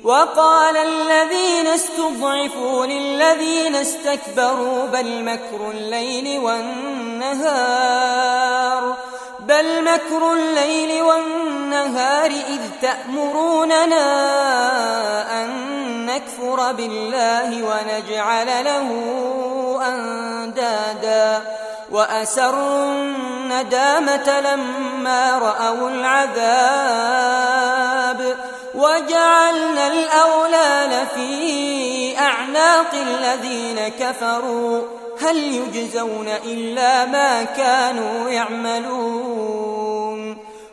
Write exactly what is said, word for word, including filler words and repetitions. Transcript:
وقال الذين استضعفوا للذين استكبروا بل مكر الليل والنهار بل مكر الليل والنهار إذ تأمروننا أن نكفر بالله ونجعل له أندادا وأسروا الندامة لما رأوا العذاب وجعلنا الأغلال في أعناق الذين كفروا هل يجزون إلا ما كانوا يعملون